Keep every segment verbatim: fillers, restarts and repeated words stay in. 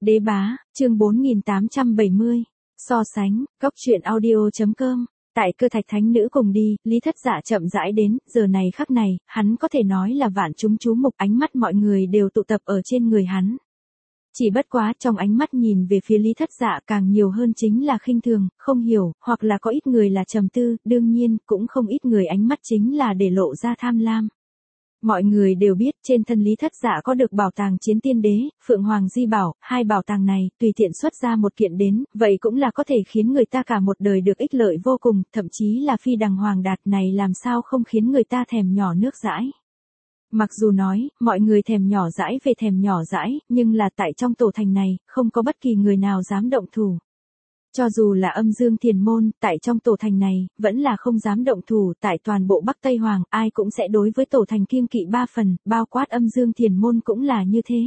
Đế bá, chương bốn nghìn tám trăm bảy mươi. So sánh, góc truyện audio.com. Tại Cơ Thạch Thánh Nữ cùng đi, Lý Thất Dạ chậm rãi đến, giờ này khắc này, hắn có thể nói là vạn chúng chú mục, ánh mắt mọi người đều tụ tập ở trên người hắn. Chỉ bất quá trong ánh mắt nhìn về phía Lý Thất Dạ càng nhiều hơn chính là khinh thường, không hiểu, hoặc là có ít người là trầm tư, đương nhiên, cũng không ít người ánh mắt chính là để lộ ra tham lam. Mọi người đều biết trên thân Lý Thất Dạ có được bảo tàng Chiến Tiên Đế, Phượng Hoàng Di Bảo, hai bảo tàng này, tùy tiện xuất ra một kiện đến, vậy cũng là có thể khiến người ta cả một đời được ích lợi vô cùng, thậm chí là phi đằng hoàng đạt này làm sao không khiến người ta thèm nhỏ nước dãi. Mặc dù nói, mọi người thèm nhỏ dãi về thèm nhỏ dãi, nhưng là tại trong tổ thành này, không có bất kỳ người nào dám động thủ. Cho dù là Âm Dương Thiền Môn, tại trong tổ thành này, vẫn là không dám động thủ, tại toàn bộ Bắc Tây Hoàng, ai cũng sẽ đối với tổ thành kiêng kỵ ba phần, bao quát Âm Dương Thiền Môn cũng là như thế.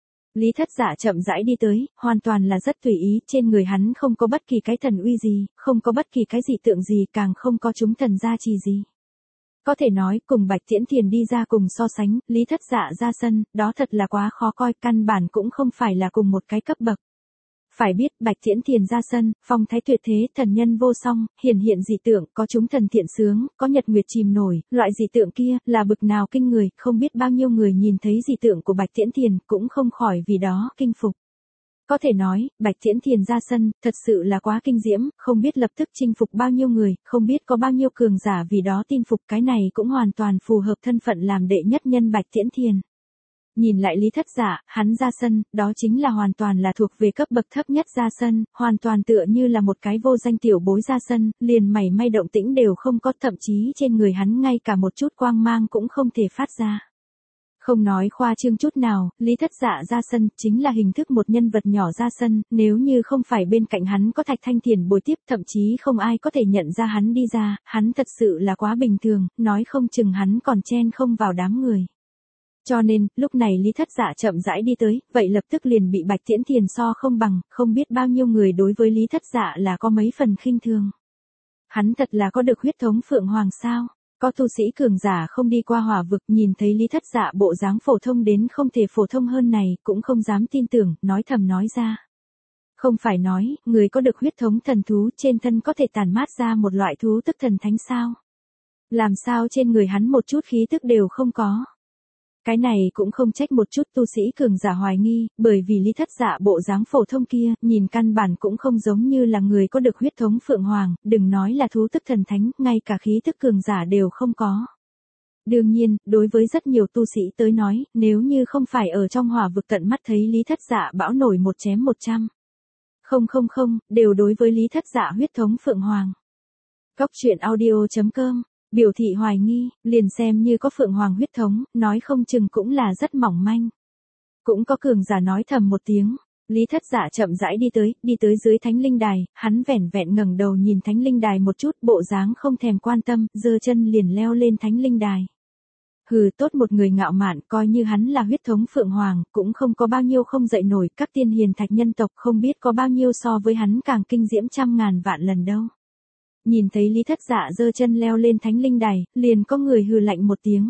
Lý Thất Dạ chậm rãi đi tới, hoàn toàn là rất tùy ý, trên người hắn không có bất kỳ cái thần uy gì, không có bất kỳ cái dị tượng gì, càng không có chúng thần gia trì gì. Có thể nói, cùng Bạch Tiễn Thiền đi ra cùng so sánh, Lý Thất Dạ ra sân, đó thật là quá khó coi, căn bản cũng không phải là cùng một cái cấp bậc. Phải biết, Bạch Tiễn Thiền ra sân, phong thái tuyệt thế, thần nhân vô song, hiển hiện dị tượng, có chúng thần thiện sướng, có nhật nguyệt chìm nổi, loại dị tượng kia, là bực nào kinh người, không biết bao nhiêu người nhìn thấy dị tượng của Bạch Tiễn Thiền, cũng không khỏi vì đó, kinh phục. Có thể nói, Bạch Tiễn Thiền ra sân, thật sự là quá kinh diễm, không biết lập tức chinh phục bao nhiêu người, không biết có bao nhiêu cường giả vì đó tin phục, cái này cũng hoàn toàn phù hợp thân phận làm đệ nhất nhân Bạch Tiễn Thiền. Nhìn lại Lý Thất Dạ, hắn ra sân, đó chính là hoàn toàn là thuộc về cấp bậc thấp nhất ra sân, hoàn toàn tựa như là một cái vô danh tiểu bối ra sân, liền mảy may động tĩnh đều không có, thậm chí trên người hắn ngay cả một chút quang mang cũng không thể phát ra. Không nói khoa trương chút nào, Lý Thất Dạ ra sân, chính là hình thức một nhân vật nhỏ ra sân, nếu như không phải bên cạnh hắn có Thạch Thanh Thiền bồi tiếp, thậm chí không ai có thể nhận ra hắn đi ra, hắn thật sự là quá bình thường, nói không chừng hắn còn chen không vào đám người. Cho nên, lúc này Lý Thất Dạ chậm rãi đi tới, vậy lập tức liền bị Bạch Tiễn Thiền so không bằng, không biết bao nhiêu người đối với Lý Thất Dạ là có mấy phần khinh thường. Hắn thật là có được huyết thống Phượng Hoàng sao? Có tu sĩ cường giả không đi qua hỏa vực, nhìn thấy Lý Thất Dạ bộ dáng phổ thông đến không thể phổ thông hơn này, cũng không dám tin tưởng, nói thầm nói ra. Không phải nói, người có được huyết thống thần thú trên thân có thể tản mát ra một loại thú tức thần thánh sao? Làm sao trên người hắn một chút khí tức đều không có? Cái này cũng không trách một chút tu sĩ cường giả hoài nghi, bởi vì Lý Thất Dạ bộ dáng phổ thông kia, nhìn căn bản cũng không giống như là người có được huyết thống Phượng Hoàng, đừng nói là thú tức thần thánh, ngay cả khí tức cường giả đều không có. Đương nhiên, đối với rất nhiều tu sĩ tới nói, nếu như không phải ở trong hỏa vực tận mắt thấy Lý Thất Dạ bão nổi một chém một trăm. Không không không, đều đối với Lý Thất Dạ huyết thống Phượng Hoàng. Góc truyện audio.com. Biểu thị hoài nghi, liền xem như có Phượng Hoàng huyết thống, nói không chừng cũng là rất mỏng manh. Cũng có cường giả nói thầm một tiếng, Lý Thất Dạ chậm rãi đi tới, đi tới dưới Thánh Linh Đài, hắn vẻn vẹn ngẩng đầu nhìn Thánh Linh Đài một chút, bộ dáng không thèm quan tâm, giơ chân liền leo lên Thánh Linh Đài. Hừ, tốt một người ngạo mạn, coi như hắn là huyết thống Phượng Hoàng, cũng không có bao nhiêu không dậy nổi, các tiên hiền thạch nhân tộc không biết có bao nhiêu so với hắn càng kinh diễm trăm ngàn vạn lần đâu. Nhìn thấy Lý Thất Dạ giơ chân leo lên Thánh Linh Đài, liền có người hừ lạnh một tiếng.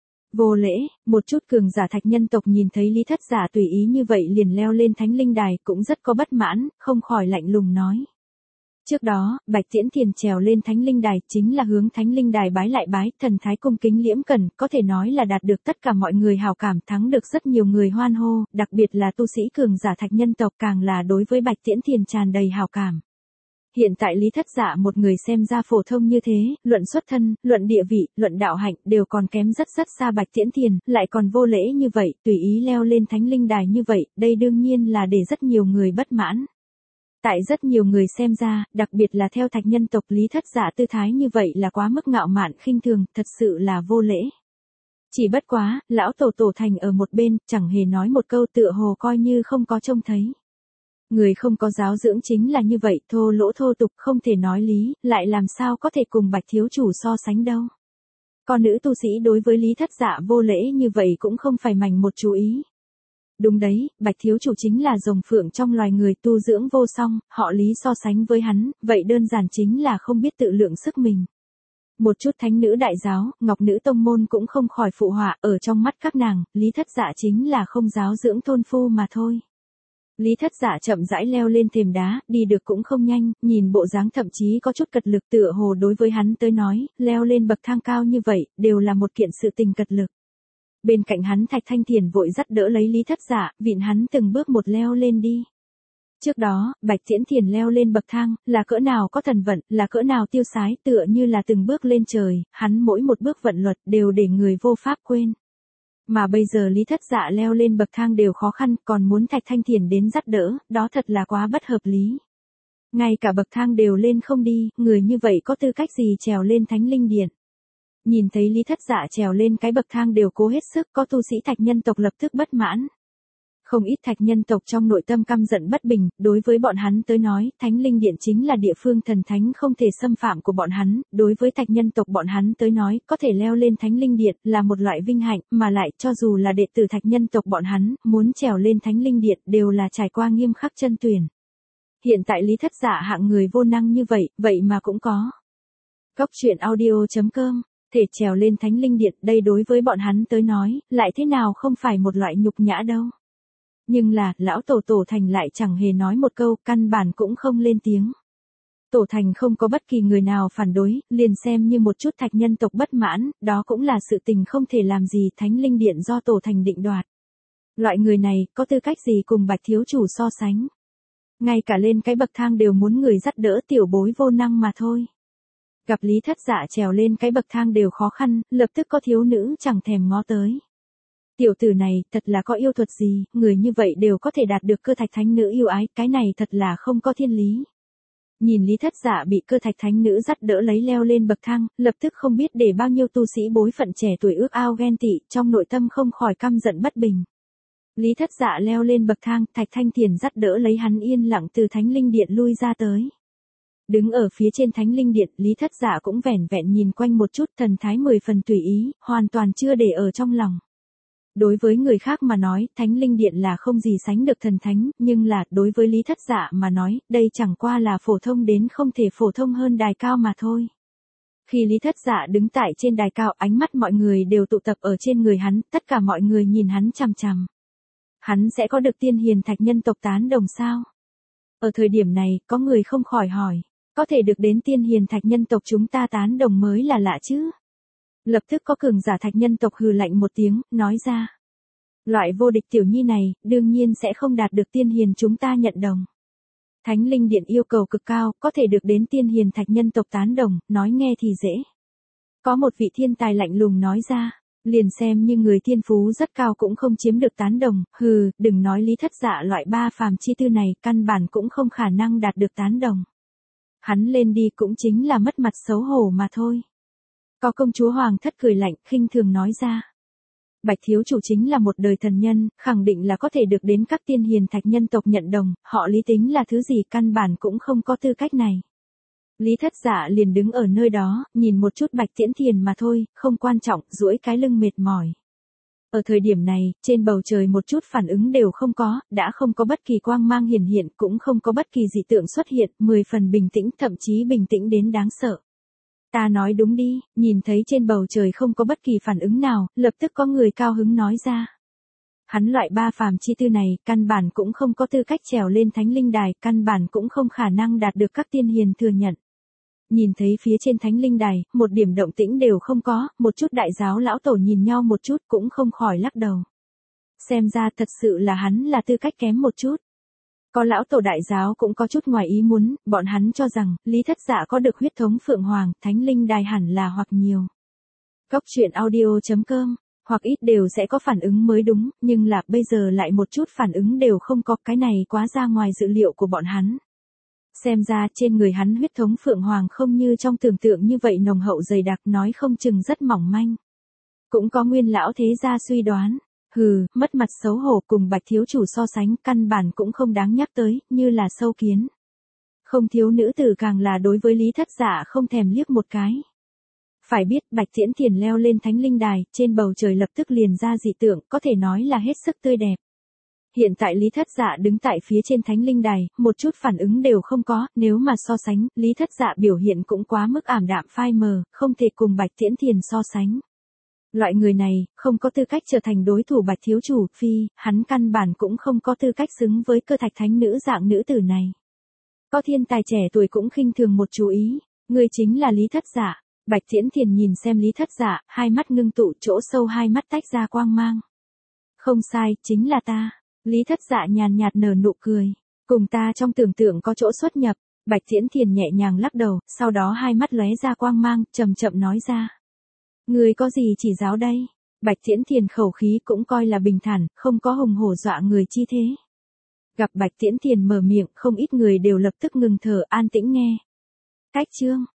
Vô lễ, một chút cường giả thạch nhân tộc nhìn thấy Lý Thất Dạ tùy ý như vậy liền leo lên Thánh Linh Đài cũng rất có bất mãn, không khỏi lạnh lùng nói. Trước đó, Bạch Tiễn Thiền trèo lên Thánh Linh Đài chính là hướng Thánh Linh Đài bái lại bái, thần thái cung kính liễm cẩn, có thể nói là đạt được tất cả mọi người hào cảm, thắng được rất nhiều người hoan hô, đặc biệt là tu sĩ cường giả thạch nhân tộc càng là đối với Bạch Tiễn Thiền tràn đầy hào cảm. Hiện tại Lý Thất Dạ một người xem ra phổ thông như thế, luận xuất thân, luận địa vị, luận đạo hạnh đều còn kém rất rất xa Bạch Tiễn Thiền, lại còn vô lễ như vậy, tùy ý leo lên Thánh Linh Đài như vậy, đây đương nhiên là để rất nhiều người bất mãn. Tại rất nhiều người xem ra, đặc biệt là theo thạch nhân tộc Lý Thất Dạ tư thái như vậy là quá mức ngạo mạn khinh thường, thật sự là vô lễ. Chỉ bất quá, lão tổ tổ thành ở một bên, chẳng hề nói một câu tựa hồ coi như không có trông thấy. Người không có giáo dưỡng chính là như vậy, thô lỗ thô tục không thể nói lý, lại làm sao có thể cùng Bạch thiếu chủ so sánh đâu. Con nữ tu sĩ đối với Lý Thất Dạ vô lễ như vậy cũng không phải mảnh một chú ý. Đúng đấy, Bạch thiếu chủ chính là rồng phượng trong loài người tu dưỡng vô song, họ Lý so sánh với hắn, vậy đơn giản chính là không biết tự lượng sức mình. Một chút thánh nữ đại giáo, ngọc nữ tông môn cũng không khỏi phụ họa, ở trong mắt các nàng, Lý Thất Dạ chính là không giáo dưỡng thôn phu mà thôi. Lý Thất Dạ chậm rãi leo lên thềm đá, đi được cũng không nhanh, nhìn bộ dáng thậm chí có chút cật lực, tựa hồ đối với hắn tới nói, leo lên bậc thang cao như vậy, đều là một kiện sự tình cật lực. Bên cạnh hắn Thạch Thanh Thiền vội dắt đỡ lấy Lý Thất Dạ, vịn hắn từng bước một leo lên đi. Trước đó, Bạch Tiễn Thiền leo lên bậc thang, là cỡ nào có thần vận, là cỡ nào tiêu sái, tựa như là từng bước lên trời, hắn mỗi một bước vận luật đều để người vô pháp quên. Mà bây giờ Lý Thất Dạ leo lên bậc thang đều khó khăn, còn muốn Thạch Thanh Thiền đến dắt đỡ, đó thật là quá bất hợp lý. Ngay cả bậc thang đều lên không đi, người như vậy có tư cách gì trèo lên Thánh Linh Điện. Nhìn thấy Lý Thất Dạ trèo lên cái bậc thang đều cố hết sức, có tu sĩ Thạch nhân tộc lập tức bất mãn. Không ít Thạch nhân tộc trong nội tâm căm giận bất bình, đối với bọn hắn tới nói, Thánh Linh Điện chính là địa phương thần thánh không thể xâm phạm của bọn hắn, đối với Thạch nhân tộc bọn hắn tới nói, có thể leo lên Thánh Linh Điện là một loại vinh hạnh, mà lại cho dù là đệ tử Thạch nhân tộc bọn hắn, muốn trèo lên Thánh Linh Điện đều là trải qua nghiêm khắc chân tuyển. Hiện tại Lý Thất Dạ hạng người vô năng như vậy, vậy mà cũng có. Góc truyện audio chấm com, thể trèo lên Thánh Linh Điện, đây đối với bọn hắn tới nói, lại thế nào không phải một loại nhục nhã đâu. Nhưng là, lão tổ Tổ Thành lại chẳng hề nói một câu, căn bản cũng không lên tiếng. Tổ Thành không có bất kỳ người nào phản đối, liền xem như một chút Thạch nhân tộc bất mãn, đó cũng là sự tình không thể làm gì, Thánh Linh Điện do Tổ Thành định đoạt. Loại người này, có tư cách gì cùng Bạch thiếu chủ so sánh. Ngay cả lên cái bậc thang đều muốn người dắt đỡ, tiểu bối vô năng mà thôi. Gặp Lý Thất Dạ trèo lên cái bậc thang đều khó khăn, lập tức có thiếu nữ chẳng thèm ngó tới. Tiểu tử này, thật là có yêu thuật gì, người như vậy đều có thể đạt được Cơ Thạch Thánh Nữ yêu ái, cái này thật là không có thiên lý. Nhìn Lý Thất Dạ bị Cơ Thạch Thánh Nữ dắt đỡ lấy leo lên bậc thang, lập tức không biết để bao nhiêu tu sĩ bối phận trẻ tuổi ước ao ghen tị, trong nội tâm không khỏi căm giận bất bình. Lý Thất Dạ leo lên bậc thang, Thạch Thanh Thiền dắt đỡ lấy hắn yên lặng từ Thánh Linh Điện lui ra tới. Đứng ở phía trên Thánh Linh Điện, Lý Thất Dạ cũng vẻn vẹn nhìn quanh một chút, thần thái mười phần tùy ý, hoàn toàn chưa để ở trong lòng. Đối với người khác mà nói, Thánh Linh Điện là không gì sánh được thần thánh, nhưng là, đối với Lý Thất Dạ mà nói, đây chẳng qua là phổ thông đến không thể phổ thông hơn đài cao mà thôi. Khi Lý Thất Dạ đứng tại trên đài cao, ánh mắt mọi người đều tụ tập ở trên người hắn, tất cả mọi người nhìn hắn chằm chằm. Hắn sẽ có được tiên hiền Thạch nhân tộc tán đồng sao? Ở thời điểm này, có người không khỏi hỏi, có thể được đến tiên hiền Thạch nhân tộc chúng ta tán đồng mới là lạ chứ? Lập tức có cường giả Thạch nhân tộc hừ lạnh một tiếng, nói ra. Loại vô địch tiểu nhi này, đương nhiên sẽ không đạt được tiên hiền chúng ta nhận đồng. Thánh Linh Điện yêu cầu cực cao, có thể được đến tiên hiền Thạch nhân tộc tán đồng, nói nghe thì dễ. Có một vị thiên tài lạnh lùng nói ra, liền xem như người thiên phú rất cao cũng không chiếm được tán đồng, hừ, đừng nói Lý Thất Dạ loại ba phàm chi tư này, căn bản cũng không khả năng đạt được tán đồng. Hắn lên đi cũng chính là mất mặt xấu hổ mà thôi. Có công chúa Hoàng thất cười lạnh, khinh thường nói ra. Bạch thiếu chủ chính là một đời thần nhân, khẳng định là có thể được đến các tiên hiền Thạch nhân tộc nhận đồng, họ Lý tính là thứ gì căn bản cũng không có tư cách này. Lý Thất Dạ liền đứng ở nơi đó, nhìn một chút Bạch Tiễn Thiền mà thôi, không quan trọng, duỗi cái lưng mệt mỏi. Ở thời điểm này, trên bầu trời một chút phản ứng đều không có, đã không có bất kỳ quang mang hiển hiện, cũng không có bất kỳ dị tượng xuất hiện, mười phần bình tĩnh, thậm chí bình tĩnh đến đáng sợ. Ta nói đúng đi, nhìn thấy trên bầu trời không có bất kỳ phản ứng nào, lập tức có người cao hứng nói ra. Hắn loại ba phàm chi tư này, căn bản cũng không có tư cách trèo lên Thánh Linh Đài, căn bản cũng không khả năng đạt được các tiên hiền thừa nhận. Nhìn thấy phía trên Thánh Linh Đài, một điểm động tĩnh đều không có, một chút đại giáo lão tổ nhìn nhau một chút cũng không khỏi lắc đầu. Xem ra thật sự là hắn là tư cách kém một chút. Có lão tổ đại giáo cũng có chút ngoài ý muốn, bọn hắn cho rằng, Lý Thất Dạ có được huyết thống Phượng Hoàng, Thánh Linh Đài hẳn là hoặc nhiều. Góc truyện audio chấm com, hoặc ít đều sẽ có phản ứng mới đúng, nhưng là bây giờ lại một chút phản ứng đều không có, cái này quá ra ngoài dự liệu của bọn hắn. Xem ra trên người hắn huyết thống Phượng Hoàng không như trong tưởng tượng như vậy nồng hậu dày đặc, nói không chừng rất mỏng manh. Cũng có nguyên lão thế gia suy đoán. Hừ, mất mặt xấu hổ cùng Bạch thiếu chủ so sánh, căn bản cũng không đáng nhắc tới, như là sâu kiến. Không thiếu nữ tử càng là đối với Lý Thất Dạ không thèm liếc một cái. Phải biết, Bạch Tiễn Thiền leo lên Thánh Linh Đài, trên bầu trời lập tức liền ra dị tượng, có thể nói là hết sức tươi đẹp. Hiện tại Lý Thất Dạ đứng tại phía trên Thánh Linh Đài, một chút phản ứng đều không có, nếu mà so sánh, Lý Thất Dạ biểu hiện cũng quá mức ảm đạm phai mờ, không thể cùng Bạch Tiễn Thiền so sánh. Loại người này, không có tư cách trở thành đối thủ Bạch thiếu chủ, phi, hắn căn bản cũng không có tư cách xứng với cơ thạch thánh nữ dạng nữ tử này. Có thiên tài trẻ tuổi cũng khinh thường một chú ý, người chính là Lý Thất Dạ. Bạch Tiễn Thiền nhìn xem Lý Thất Dạ, hai mắt ngưng tụ, chỗ sâu hai mắt tách ra quang mang. Không sai, chính là ta. Lý Thất Dạ nhàn nhạt nở nụ cười. Cùng ta trong tưởng tượng có chỗ xuất nhập. Bạch Tiễn Thiền nhẹ nhàng lắc đầu, sau đó hai mắt lóe ra quang mang, chậm chậm nói ra. Người có gì chỉ giáo đây? Bạch Tiễn Thiền khẩu khí cũng coi là bình thản, không có hùng hổ dọa người chi thế. Gặp Bạch Tiễn Thiền mở miệng, không ít người đều lập tức ngừng thở, an tĩnh nghe. Cách chương.